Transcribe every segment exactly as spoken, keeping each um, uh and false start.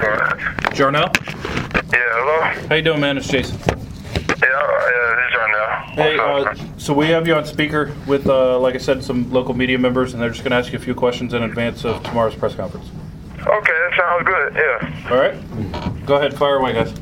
Jarnell? Yeah, hello? How you doing, man? It's Jason. Yeah, yeah, this is Jarnell. Hey, uh, so we have you on speaker with, uh, like I said, some local media members, and they're just going to ask you a few questions in advance of tomorrow's press conference. Okay, that sounds good, yeah. All right. Go ahead, fire away, guys.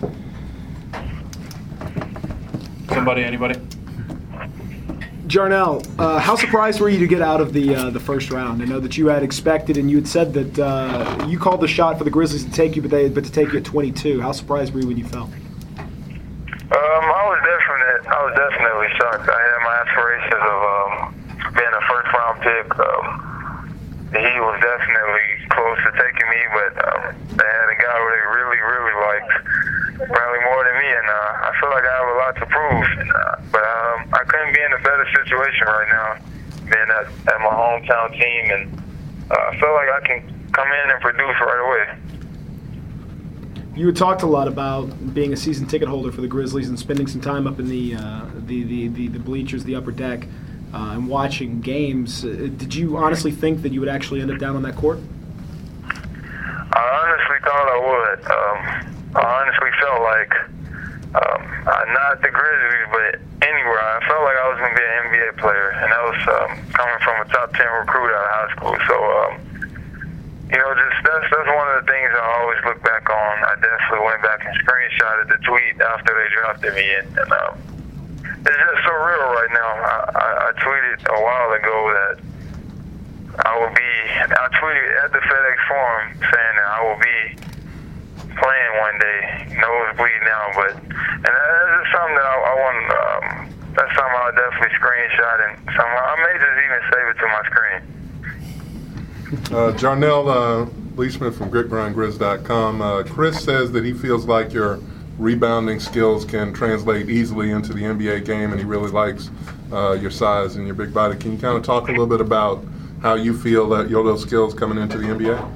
Somebody, anybody? Jarnell, uh, how surprised were you to get out of the uh, the first round? I know that you had expected, and you had said that uh, you called the shot for the Grizzlies to take you, but they but to take you at twenty-two. How surprised were you when you fell? Um, I was definite. I was definitely shocked. I had my aspirations of um, being a first round pick. Um, he was definitely close to taking me, but um, they had a guy who they really, really liked, probably more than me, and uh, I feel like I have a lot to prove. And, uh, but um, I couldn't be in a better situation right now, being at, at my hometown team, and uh, I feel like I can come in and produce right away. You had talked a lot about being a season ticket holder for the Grizzlies and spending some time up in the uh, the, the, the, the bleachers, the upper deck, uh, and watching games. Uh, did you honestly think that you would actually end up down on that court? I honestly thought I would. Um, I honestly felt like, um, uh, not the Grizzlies, but anywhere, I felt like I was going to be an N B A player, and that was um, coming from a top ten recruit out of high school. So, um, you know, just that's, that's one of the things I always look back on. I definitely went back and screenshotted the tweet after they drafted me, and, and um, it's just so real right now. I, I, I tweeted a while ago that I will be, I tweeted at the FedEx Forum saying that I will be playing one day, nosebleed now, but, and that's just something that I, I want, um, that's something I'll definitely screenshot, and some, I may just even save it to my screen. Uh, Jarnell uh, Leishman from Grit Grind Grizz dot com. Uh, Chris says that he feels like your rebounding skills can translate easily into the N B A game, and he really likes uh, your size and your big body. Can you kind of talk a little bit about how you feel that you're those skills coming into the N B A? Um,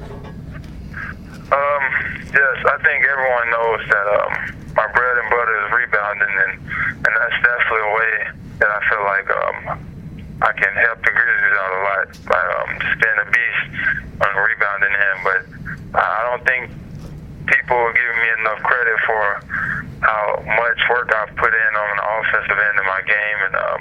yes, I think everyone knows that um, my bread and butter is rebounding, and, and that's definitely a way that I feel like um, I can help the Grizzlies out a lot by um, just being a beast on rebounding him. But I don't think people are giving me enough credit for how much work I've put in on the offensive end of my game, and um,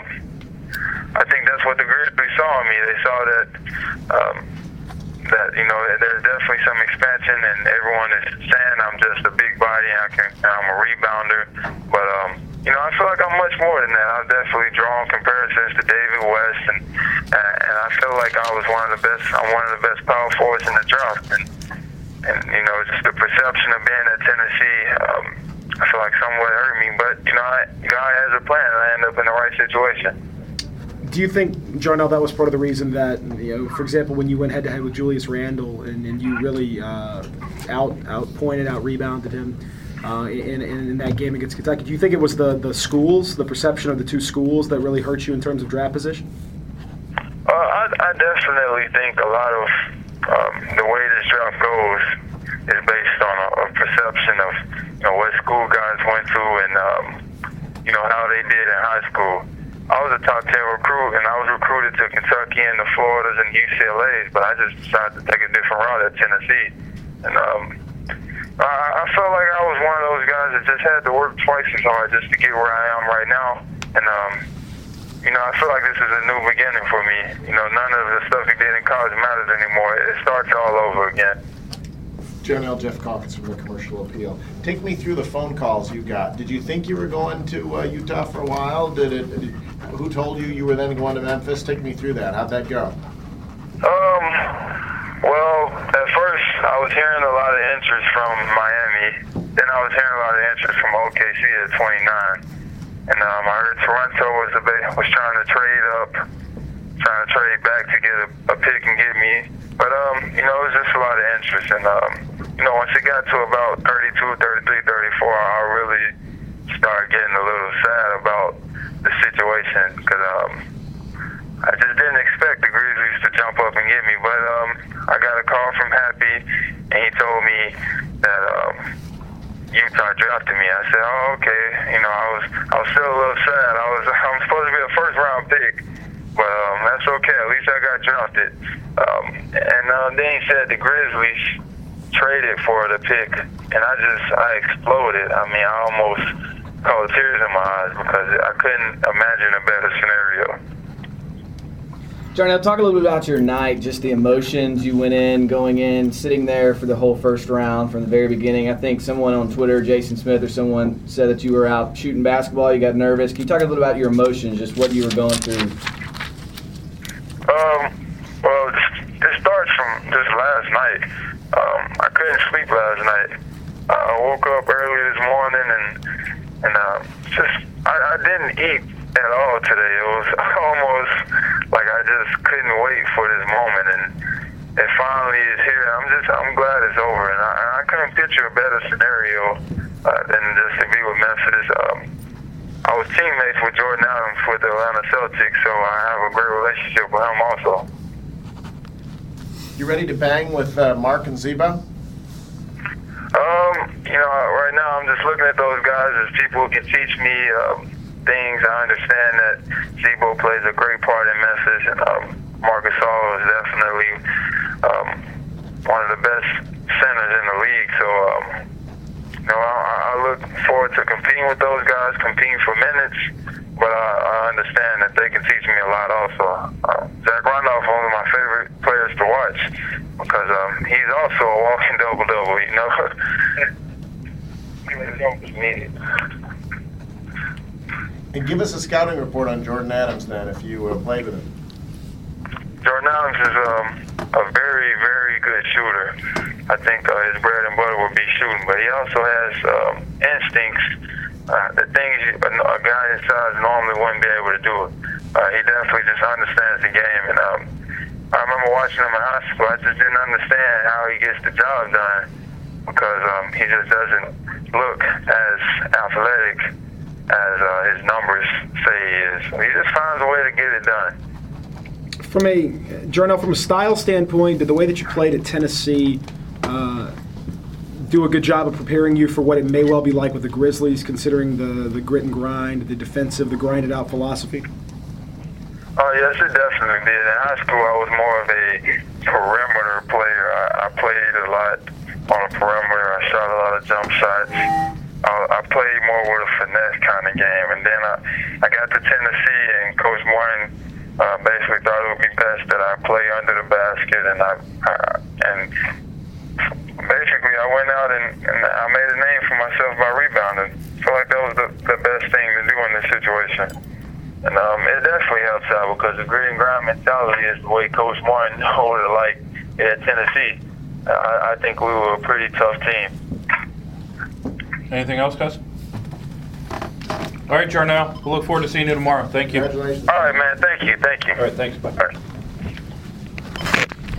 I think that's what the Grizzlies saw in me. They saw that um, that you know there's definitely some expansion, and everyone is saying I'm just a big body and I can, I'm a rebounder. But um, you know, I feel like I'm much more than that. I've definitely drawn comparisons to David West, and and, and I feel like I was one of the best. I'm one of the best power forwards in the draft, and and you know, just the perception of being at Tennessee. Um, I feel like somewhat hurt me, but you know, I, God has a plan, and I end up in the right situation. Do you think, Jarnell, that was part of the reason that, you know, for example, when you went head-to-head with Julius Randle and, and you really uh, out out pointed, out rebounded him uh, in, in in that game against Kentucky? Do you think it was the, the schools, the perception of the two schools that really hurt you in terms of draft position? Uh, I, I definitely think a lot of um, the way this draft goes is based on a, a perception of, you know, what school guys went to and, um, you know, how they did in high school. I was a top ten recruit, and I was recruited to Kentucky and the Floridas and U C L A's, but I just decided to take a different route at Tennessee. And um, I, I felt like I was one of those guys that just had to work twice as hard just to get where I am right now. And, um, you know, I feel like this is a new beginning for me. You know, none of the stuff you did in college matters anymore. It starts all over again. Jarnell, Jeff Calkins from the Commercial Appeal. Take me through the phone calls you got. Did you think you were going to uh, Utah for a while? Did it? Did, who told you you were then going to Memphis? Take me through that. How'd that go? Um. Well, at first I was hearing a lot of interest from Miami. Then I was hearing a lot of interest from O K C at twenty-nine. And um, I heard Toronto was a bit, was trying to trade up, trying to trade back to get a, a pick and get me. But um, you know, it was just a lot of interest. And um, you know, once it got to about thirty-two, thirty-three, thirty-four, I really started getting a little sad about the situation because um, I just didn't expect the Grizzlies to jump up and get me. But um, I got a call from Happy, and he told me that um, Utah drafted me. I said, "Oh, okay." You know, I was I was still a little sad. I was I'm supposed to be a first round pick, but um, that's okay. At least I got drafted. Um, and uh, then he said the Grizzlies traded for the pick, and I just I exploded. I mean, I almost caught tears in my eyes because I couldn't imagine a better scenario. Jarnell, talk a little bit about your night, just the emotions you went in, going in, sitting there for the whole first round from the very beginning. I think someone on Twitter, Jason Smith or someone, said that you were out shooting basketball, you got nervous. Can you talk a little bit about your emotions, just what you were going through? Um, well, it starts from just last night. Um, I couldn't sleep last night. I woke up early this morning and and uh, just I, I didn't eat at all today. It was almost like I just couldn't wait for this moment, and it finally is here. I'm just I'm glad it's over, and I, I couldn't picture a better scenario uh, than just to be with Memphis. Um, I was teammates with Jordan Adams with the Atlanta Celtics, so I have a great relationship with him also. You ready to bang with uh, Mark and Zebo? Um, you know, right now I'm just looking at those guys as people who can teach me um, things. I understand that Zebo plays a great part in Memphis, and um, Marc Gasol is definitely um, one of the best centers in the league. So, um, you know, I, I look forward to competing with those guys, competing for minutes, but I, I understand that they can teach me a lot also. Uh, Zach Randolph is one of my favorite players to watch because um, he's also a walking double-double, you know. And give us a scouting report on Jordan Adams then, if you uh, played with him. Jordan Adams is um, a very, very good shooter. I think uh, his bread and butter would be shooting, but he also has um, instincts, uh, the things you, a, a guy his size normally wouldn't be able to do. Uh, he definitely just understands the game, and um, I remember watching him in high school. I just didn't understand how he gets the job done because um, he just doesn't look as athletic as uh, his numbers say he is. So he just finds a way to get it done. From a Jarnell, from a style standpoint, did the way that you played at Tennessee uh, do a good job of preparing you for what it may well be like with the Grizzlies, considering the the grit and grind, the defensive, the grinded out philosophy? Oh yes, it definitely did. In high school, I was more of a perimeter player. I, I played a lot on the perimeter. I shot a lot of jump shots. I, I played more with a finesse kind of game, and then I, I got to Tennessee, and Coach Morton Uh, basically thought it would be best that I play under the basket, and I uh, and basically I went out and, and I made a name for myself by rebounding. I feel like that was the, the best thing to do in this situation, and um, it definitely helps out because the grit and grind mentality is the way Coach Martin told it like at Tennessee. I, I think we were a pretty tough team. Anything else, guys? All right, Jarnell. We'll look forward to seeing you tomorrow. Thank you. Congratulations. All right, man. Thank you. Thank you. All right, thanks. Bye. All right.